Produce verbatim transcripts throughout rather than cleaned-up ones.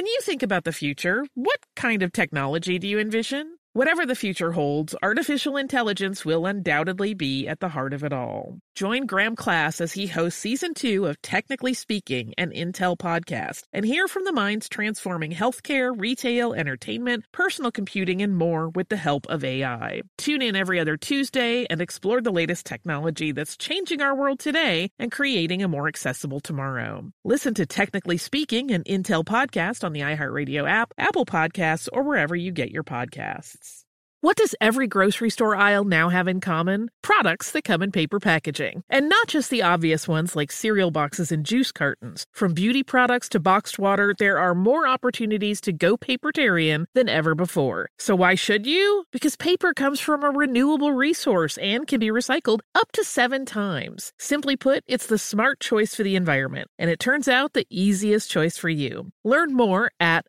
you think about the future, what kind of technology do you envision? Whatever the future holds, artificial intelligence will undoubtedly be at the heart of it all. Join Graham Class as he hosts Season two of Technically Speaking, an Intel podcast, and hear from the minds transforming healthcare, retail, entertainment, personal computing, and more with the help of A I. Tune in every other Tuesday and explore the latest technology that's changing our world today and creating a more accessible tomorrow. Listen to Technically Speaking, an Intel podcast on the iHeartRadio app, Apple Podcasts, or wherever you get your podcasts. What does every grocery store aisle now have in common? Products that come in paper packaging. And not just the obvious ones like cereal boxes and juice cartons. From beauty products to boxed water, there are more opportunities to go papertarian than ever before. So why should you? Because paper comes from a renewable resource and can be recycled up to seven times. Simply put, it's the smart choice for the environment. And it turns out the easiest choice for you. Learn more at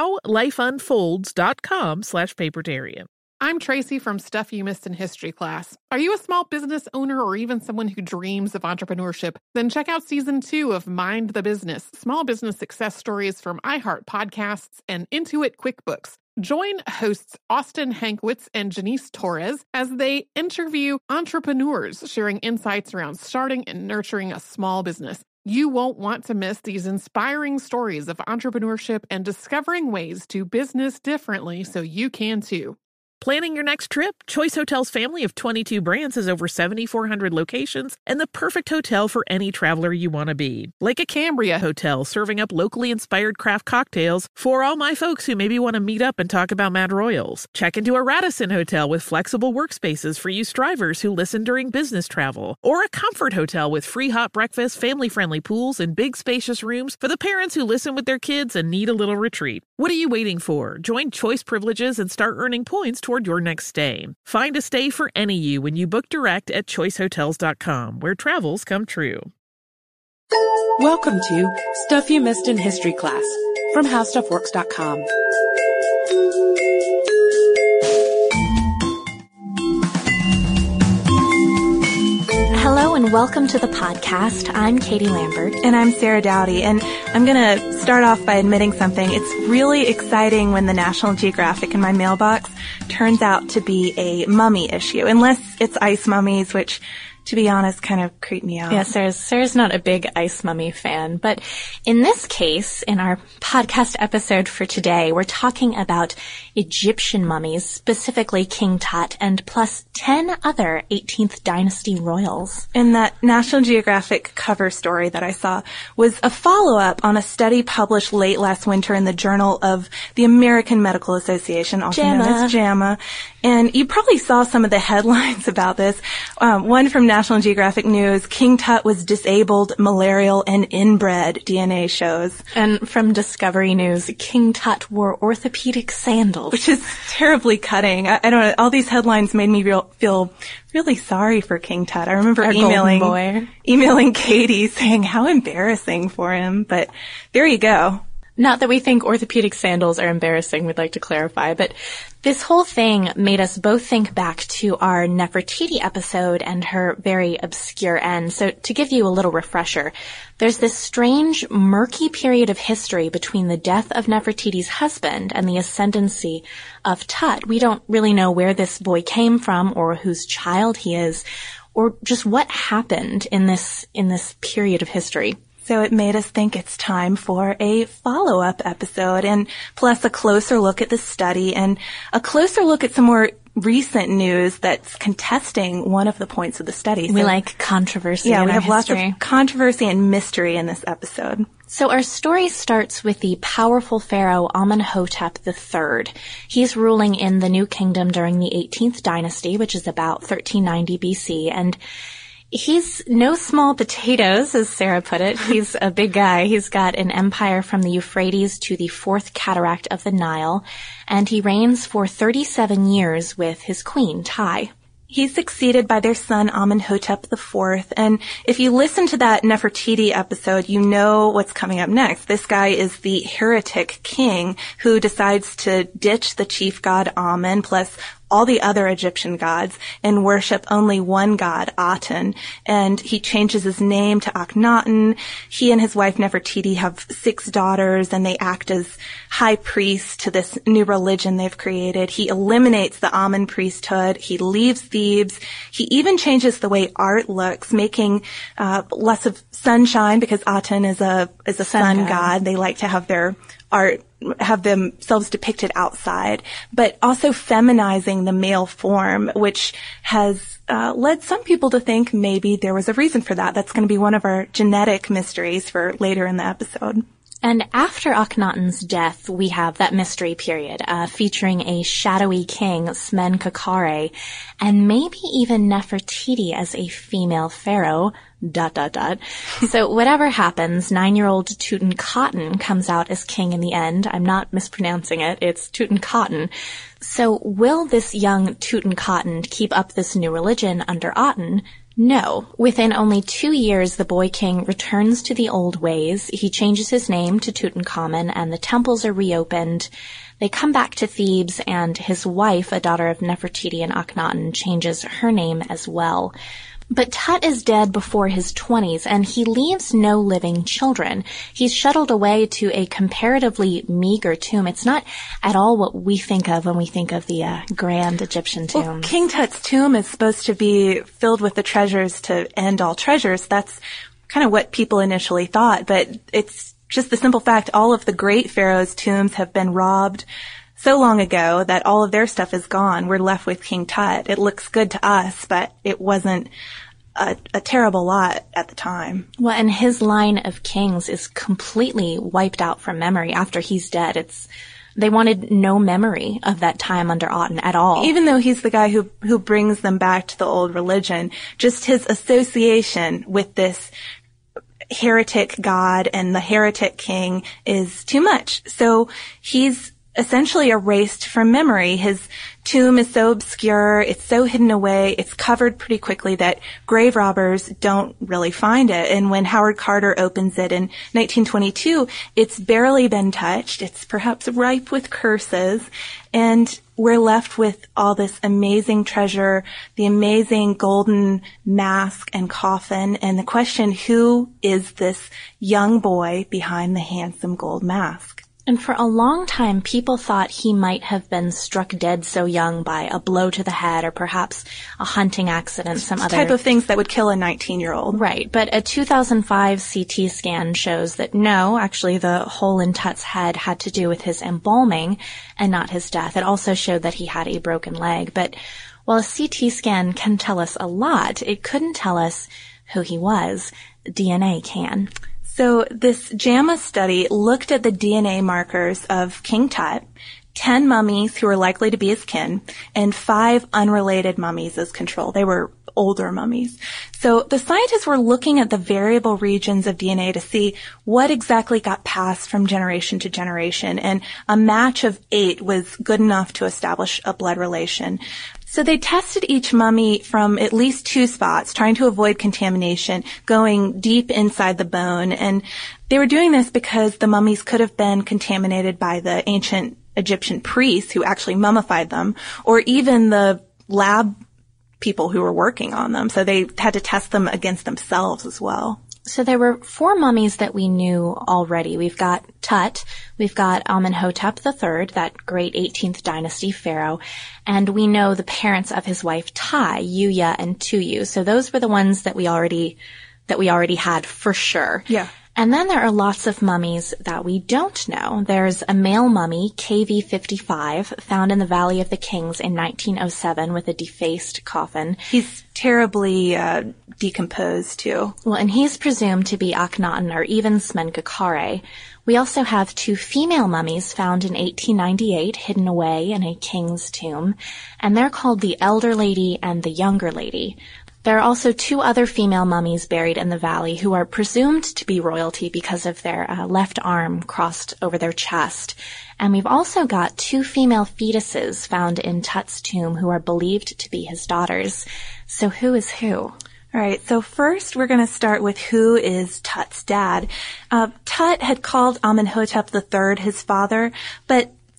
howlifeunfolds.com slash papertarian. I'm Tracy from Stuff You Missed in History class. Are you a small business owner or even someone who dreams of entrepreneurship? Then check out Season two of Mind the Business, Small Business Success Stories from iHeart Podcasts and Intuit QuickBooks. Join hosts Austin Hankwitz and Janice Torres as they interview entrepreneurs sharing insights around starting and nurturing a small business. You won't want to miss these inspiring stories of entrepreneurship and discovering ways to business differently so you can too. Planning your next trip? Choice Hotels' family of twenty-two brands has over seven thousand four hundred locations and the perfect hotel for any traveler you want to be. Like a Cambria Hotel, serving up locally inspired craft cocktails for all my folks who maybe want to meet up and talk about Mad Royals. Check into a Radisson Hotel with flexible workspaces for you strivers who listen during business travel. Or a Comfort Hotel with free hot breakfast, family-friendly pools, and big spacious rooms for the parents who listen with their kids and need a little retreat. What are you waiting for? Join Choice Privileges and start earning points toward your next stay. Find a stay for any you when you book direct at choice hotels dot com, where travels come true. Welcome to Stuff You Missed in History class from how stuff works dot com. Hello and welcome to the podcast. I'm Katie Lambert. And I'm Sarah Dowdy. And I'm going to start off by admitting something. It's really exciting when the National Geographic in my mailbox turns out to be a mummy issue, unless it's ice mummies, which, to be honest, kind of creep me out. Yeah, Sarah's, Sarah's not a big ice mummy fan, but in this case, in our podcast episode for today, we're talking about Egyptian mummies, specifically King Tut, and plus ten other eighteenth dynasty royals. And that National Geographic cover story that I saw was a follow-up on a study published late last winter in the Journal of the American Medical Association, also JAMA. known as JAMA. And you probably saw some of the headlines about this. Um, one from National Geographic News, King Tut was disabled, malarial, and inbred, D N A shows. And from Discovery News, King Tut wore orthopedic sandals. Which is terribly cutting. I, I don't know. All these headlines made me real, feel really sorry for King Tut. I remember Our emailing, golden boy. emailing Katie saying how embarrassing for him. But there you go. Not that we think orthopedic sandals are embarrassing, we'd like to clarify, but this whole thing made us both think back to our Nefertiti episode and her very obscure end. So to give you a little refresher, there's this strange, murky period of history between the death of Nefertiti's husband and the ascendancy of Tut. We don't really know where this boy came from or whose child he is, or just what happened in this, in this period of history. So it made us think it's time for a follow-up episode, and plus a closer look at the study and a closer look at some more recent news that's contesting one of the points of the study. We so, like controversy yeah, in we our have lots history. of controversy and mystery in this episode. So our story starts with the powerful pharaoh Amenhotep the third. He's ruling in the New Kingdom during the eighteenth dynasty, which is about thirteen ninety B C, and he's no small potatoes, as Sarah put it. He's a big guy. He's got an empire from the Euphrates to the fourth cataract of the Nile, and he reigns for thirty-seven years with his queen, Tai. He's succeeded by their son Amenhotep the fourth, and if you listen to that Nefertiti episode, you know what's coming up next. This guy is the heretic king who decides to ditch the chief god Amen, plus all the other Egyptian gods and worship only one god, Aten. And he changes his name to Akhenaten. He and his wife Nefertiti have six daughters, and they act as high priests to this new religion they've created. He eliminates the Amun priesthood. He leaves Thebes. He even changes the way art looks, making uh, less of sunshine, because Aten is a is a sun, sun god. god. They like to have their art have themselves depicted outside, but also feminizing the male form, which has uh, led some people to think maybe there was a reason for that. That's going to be one of our genetic mysteries for later in the episode. And after Akhenaten's death, we have that mystery period, uh, featuring a shadowy king, Smenkhkare, and maybe even Nefertiti as a female pharaoh, dot, dot, dot. So whatever happens, nine-year-old Tutankhaten comes out as king in the end. I'm not mispronouncing it. It's Tutankhaten. So will this young Tutankhaten keep up this new religion under Aten? No. Within only two years, the boy king returns to the old ways. He changes his name to Tutankhamen, and the temples are reopened. They come back to Thebes, and his wife, a daughter of Nefertiti and Akhenaten, changes her name as well. But Tut is dead before his twenties, and he leaves no living children. He's shuttled away to a comparatively meager tomb. It's not at all what we think of when we think of the uh, grand Egyptian tomb. Well, King Tut's tomb is supposed to be filled with the treasures to end all treasures. That's kind of what people initially thought, but it's just the simple fact all of the great pharaohs' tombs have been robbed so long ago that all of their stuff is gone. We're left with King Tut. It looks good to us, but it wasn't a, a terrible lot at the time. Well, and his line of kings is completely wiped out from memory after he's dead. It's they wanted no memory of that time under Aten at all. Even though he's the guy who who brings them back to the old religion, just his association with this heretic god and the heretic king is too much. So he's essentially erased from memory. His tomb is so obscure, it's so hidden away, it's covered pretty quickly that grave robbers don't really find it. And when Howard Carter opens it in nineteen twenty-two, it's barely been touched. It's perhaps ripe with curses. And we're left with all this amazing treasure, the amazing golden mask and coffin, and the question, who is this young boy behind the handsome gold mask? And for a long time, people thought he might have been struck dead so young by a blow to the head or perhaps a hunting accident, some other type of things that would kill a nineteen-year-old. Right. But a two thousand five C T scan shows that no, actually the hole in Tut's head had to do with his embalming and not his death. It also showed that he had a broken leg. But while a C T scan can tell us a lot, it couldn't tell us who he was. D N A can. So this JAMA study looked at the D N A markers of King Tut, ten mummies who were likely to be his kin, and five unrelated mummies as control. They were older mummies. So the scientists were looking at the variable regions of D N A to see what exactly got passed from generation to generation, and a match of eight was good enough to establish a blood relation. So they tested each mummy from at least two spots, trying to avoid contamination, going deep inside the bone. And they were doing this because the mummies could have been contaminated by the ancient Egyptian priests who actually mummified them, or even the lab people who were working on them. So they had to test them against themselves as well. So there were four mummies that we knew already. We've got Tut, we've got Amenhotep the third, that great eighteenth dynasty pharaoh, and we know the parents of his wife Tai, Yuya and Tuyu. So those were the ones that we already that we already had for sure. Yeah. And then there are lots of mummies that we don't know. There's a male mummy, K V fifty-five, found in the Valley of the Kings in nineteen oh seven with a defaced coffin. He's terribly uh, decomposed, too. Well, and he's presumed to be Akhenaten or even Smenkhkare. We also have two female mummies found in eighteen ninety-eight, hidden away in a king's tomb, and they're called the Elder Lady and the Younger Lady. There are also two other female mummies buried in the valley who are presumed to be royalty because of their uh, left arm crossed over their chest. And we've also got two female fetuses found in Tut's tomb who are believed to be his daughters. So who is who? All right, so first we're going to start with who is Tut's dad. Uh, Tut had called Amenhotep the third his father, but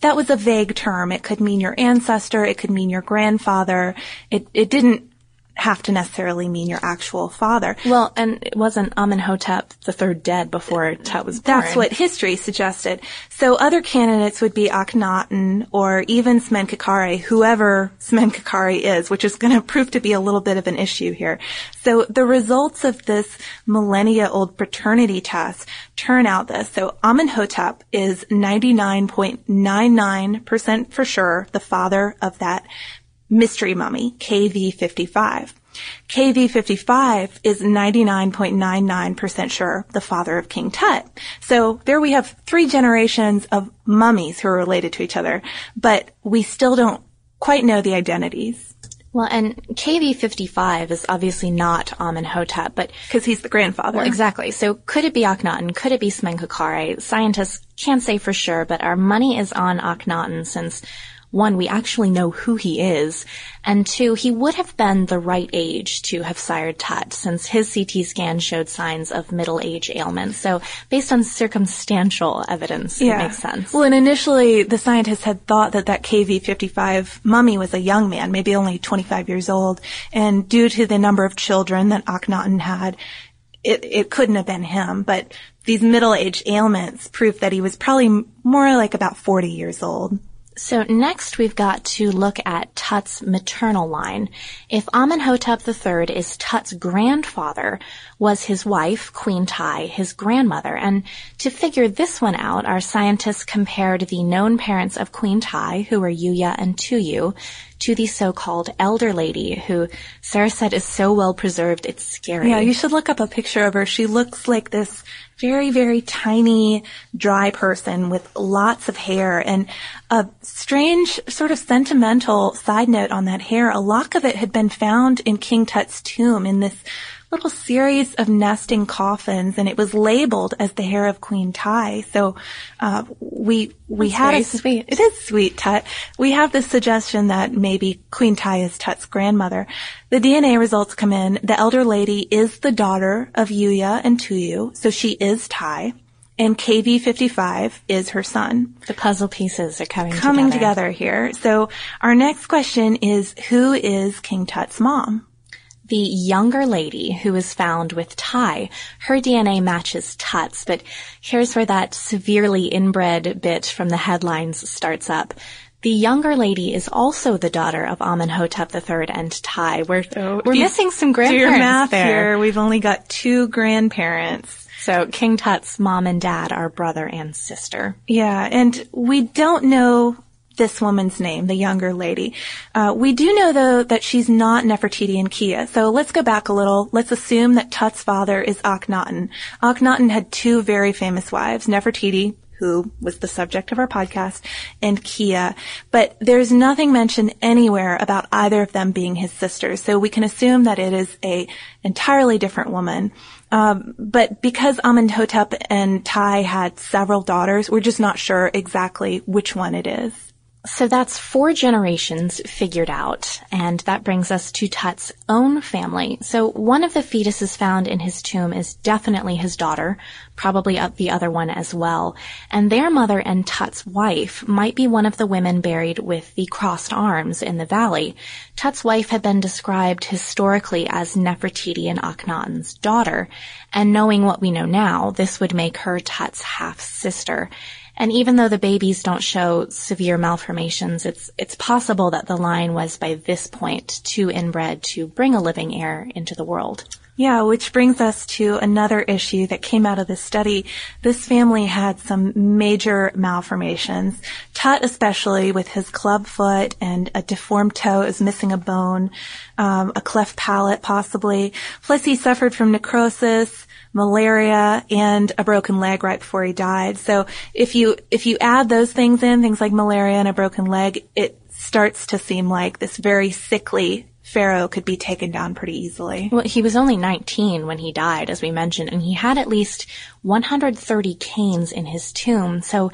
that was a vague term. It could mean your ancestor. It could mean your grandfather. It, it didn't have to necessarily mean your actual father. Well, and it wasn't Amenhotep the third dead before Tut was born. That's what history suggested. So other candidates would be Akhenaten or even Smenkhkare, whoever Smenkhkare is, which is going to prove to be a little bit of an issue here. So the results of this millennia-old paternity test turn out this. So Amenhotep is ninety-nine point nine nine percent for sure the father of that mystery mummy, K V fifty-five. K V fifty-five is ninety-nine point nine nine percent sure the father of King Tut. So there we have three generations of mummies who are related to each other, but we still don't quite know the identities. Well, and K V fifty-five is obviously not Amenhotep, but... Because he's the grandfather. Well, exactly. So could it be Akhenaten? Could it be Smenkhkare? Scientists can't say for sure, but our money is on Akhenaten since... One, we actually know who he is, and two, he would have been the right age to have sired Tut, since his C T scan showed signs of middle age ailments. So based on circumstantial evidence, yeah. It makes sense. Well, and initially the scientists had thought that that K V fifty-five mummy was a young man, maybe only twenty-five years old, and due to the number of children that Akhenaten had, it, it couldn't have been him, but these middle age ailments proved that he was probably more like about forty years old. So next we've got to look at Tut's maternal line. If Amenhotep the third is Tut's grandfather, was his wife, Queen Ti, his grandmother? And to figure this one out, our scientists compared the known parents of Queen Ti, who were Yuya and Tuyu, to the so-called elder lady, who Sarah said is so well preserved it's scary. Yeah, you should look up a picture of her. She looks like this very, very tiny, dry person with lots of hair. And a strange, sort of sentimental side note on that hair, a lock of it had been found in King Tut's tomb in this little series of nesting coffins, and it was labeled as the hair of Queen Ti. So uh we we That's had very a sweet. It is sweet, Tut. We have this suggestion that maybe Queen Ti is Tut's grandmother. The D N A results come in. The elder lady is the daughter of Yuya and Tuyu, so she is Ti. And K V fifty-five is her son. The puzzle pieces are coming, coming together. together here. So our next question is, who is King Tut's mom? The younger lady who was found with Ti, her D N A matches Tut's, but here's where that severely inbred bit from the headlines starts up. The younger lady is also the daughter of Amenhotep the third and Ti. We're, so we're missing some grandparents do your math there. Here. We've only got two grandparents. So King Tut's mom and dad are brother and sister. Yeah, and we don't know this woman's name, the younger lady. Uh, we do know, though, that she's not Nefertiti and Kia. So let's go back a little. Let's assume that Tut's father is Akhenaten. Akhenaten had two very famous wives, Nefertiti, who was the subject of our podcast, and Kia. But there's nothing mentioned anywhere about either of them being his sisters. So we can assume that it is a entirely different woman. Um, but because Amenhotep and Ti had several daughters, we're just not sure exactly which one it is. So that's four generations figured out, and that brings us to Tut's own family. So one of the fetuses found in his tomb is definitely his daughter, probably the other one as well. And their mother and Tut's wife might be one of the women buried with the crossed arms in the valley. Tut's wife had been described historically as Nefertiti and Akhenaten's daughter, and knowing what we know now, this would make her Tut's half-sister. And even though the babies don't show severe malformations, it's it's possible that the line was by this point too inbred to bring a living heir into the world. Yeah, which brings us to another issue that came out of this study. This family had some major malformations. Tut especially, with his club foot and a deformed toe, is missing a bone, um, a cleft palate possibly. Plus he suffered from necrosis, malaria, and a broken leg right before he died. So if you if you add those things in, things like malaria and a broken leg, it starts to seem like this very sickly pharaoh could be taken down pretty easily. Well, he was only nineteen when he died, as we mentioned, and he had at least one hundred thirty canes in his tomb. So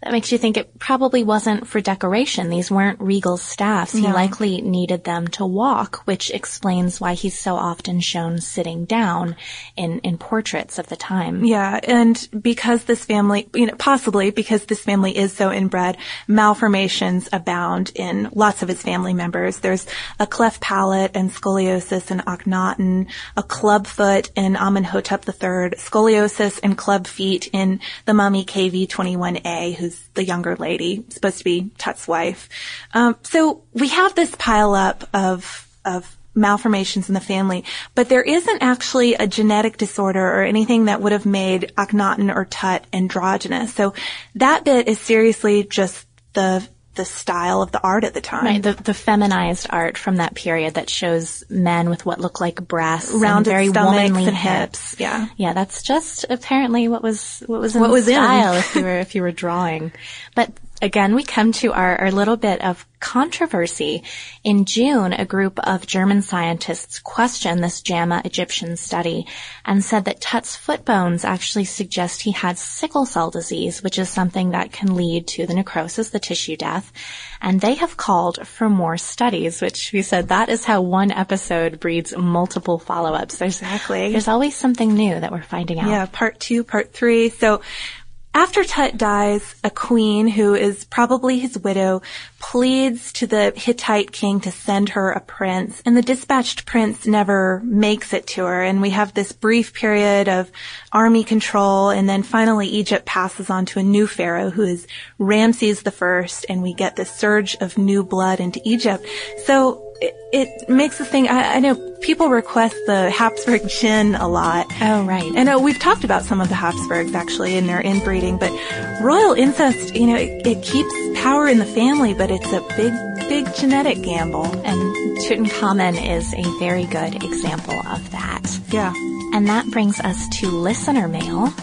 That makes you think it probably wasn't for decoration. These weren't regal staffs. He No. likely needed them to walk, which explains why he's so often shown sitting down in, in portraits of the time. Yeah, and because this family, you know, possibly because this family is so inbred, malformations abound in lots of his family members. There's a cleft palate and scoliosis in Akhenaten, a club foot in Amenhotep the Third, scoliosis and club feet in the mummy K V twenty-one A, who's the younger lady, supposed to be Tut's wife. Um, so we have this pile up of, of malformations in the family, but there isn't actually a genetic disorder or anything that would have made Akhenaten or Tut androgynous. So that bit is seriously just the the style of the art at the time. Right, the, the feminized art from that period that shows men with what look like breasts, rounded and very stomachs womanly and hips. hips. Yeah, yeah, that's just apparently what was what was in What the was in. style if you were if you were drawing. But again, we come to our, our little bit of controversy. In June, a group of German scientists questioned this JAMA Egyptian study and said that Tut's foot bones actually suggest he had sickle cell disease, which is something that can lead to the necrosis, the tissue death. And they have called for more studies, which we said that is how one episode breeds multiple follow-ups. There's, exactly. There's always something new that we're finding out. Yeah, part two, part three. So after Tut dies, a queen, who is probably his widow, pleads to the Hittite king to send her a prince, and the dispatched prince never makes it to her, and we have this brief period of army control, and then finally Egypt passes on to a new pharaoh, who is Ramses the First, and we get this surge of new blood into Egypt. So it, it makes us think, I, I know people request the Habsburg gin a lot. Oh, right. I know we've talked about some of the Habsburgs actually in their inbreeding, but royal incest, you know, it, it keeps power in the family, but it's a big, big genetic gamble. And Tutankhamun is a very good example of that. Yeah. And that brings us to listener mail.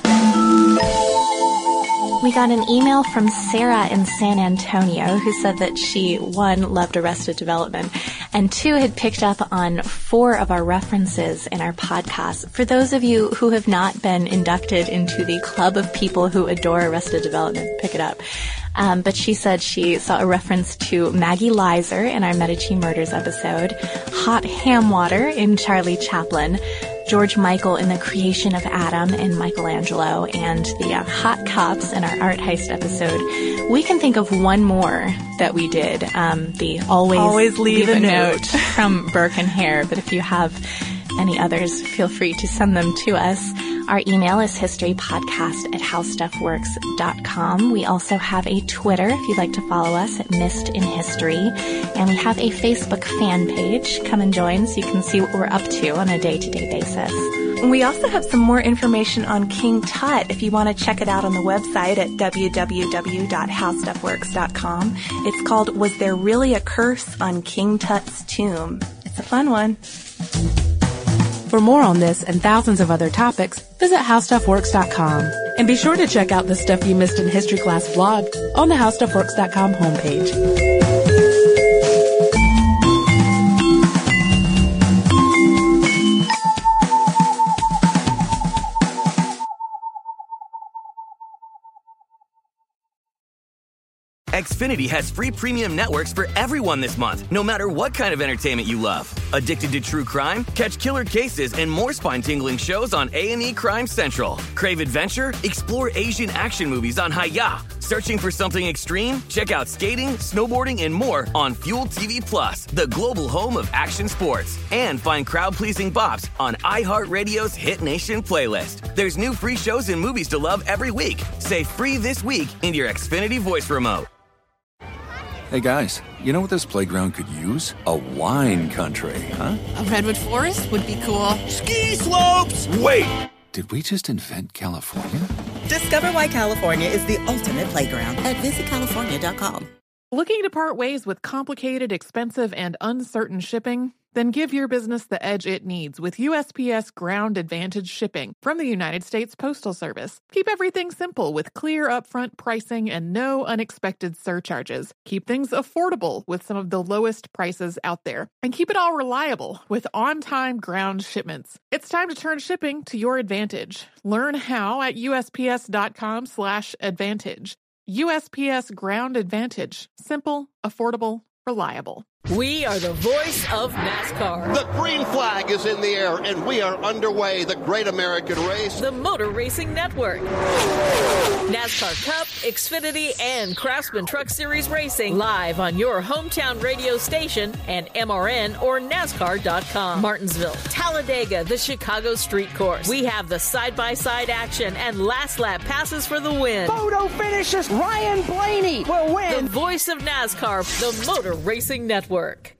We got an email from Sarah in San Antonio who said that she, one, loved Arrested Development, and two, had picked up on four of our references in our podcast. For those of you who have not been inducted into the club of people who adore Arrested Development, pick it up. Um, but she said she saw a reference to Maggie Lizer in our Medici Murders episode, hot ham water in Charlie Chaplin, George Michael in The Creation of Adam in Michelangelo, and the uh, hot cops in our art heist episode. We can think of one more that we did, um, the always, always leave, leave a, a note, note from Burke and Hare. But if you have any others, feel free to send them to us. Our email is historypodcast at howstuffworks dot com. We also have a Twitter if you'd like to follow us at Missed in History. And we have a Facebook fan page. Come and join so you can see what we're up to on a day-to-day basis. We also have some more information on King Tut if you want to check it out on the website at w w w dot how stuff works dot com. It's called Was There Really a Curse on King Tut's Tomb? It's a fun one. For more on this and thousands of other topics, visit how stuff works dot com. And be sure to check out the Stuff You Missed in History Class blog on the how stuff works dot com homepage. Xfinity has free premium networks for everyone this month, no matter what kind of entertainment you love. Addicted to true crime? Catch killer cases and more spine-tingling shows on A and E Crime Central. Crave adventure? Explore Asian action movies on Hi-Ya. Searching for something extreme? Check out skating, snowboarding, and more on Fuel T V Plus, the global home of action sports. And find crowd-pleasing bops on iHeartRadio's Hit Nation playlist. There's new free shows and movies to love every week. Say free this week in your Xfinity voice remote. Hey guys, you know what this playground could use? A wine country, huh? A redwood forest would be cool. Ski slopes! Wait! Did we just invent California? Discover why California is the ultimate playground at visit california dot com. Looking to part ways with complicated, expensive, and uncertain shipping? Then give your business the edge it needs with U S P S Ground Advantage shipping from the United States Postal Service. Keep everything simple with clear upfront pricing and no unexpected surcharges. Keep things affordable with some of the lowest prices out there. And keep it all reliable with on-time ground shipments. It's time to turn shipping to your advantage. Learn how at U S P S dot com slash advantage. U S P S Ground Advantage. Simple, affordable, reliable. We are the voice of NASCAR. The green flag is in the air, and we are underway. The Great American Race. The Motor Racing Network. NASCAR Cup, Xfinity, and Craftsman Truck Series Racing live on your hometown radio station and M R N or NASCAR dot com. Martinsville, Talladega, the Chicago Street Course. We have the side-by-side action and last lap passes for the win. Photo finishes. Ryan Blaney will win. The voice of NASCAR, the Motor Racing Network.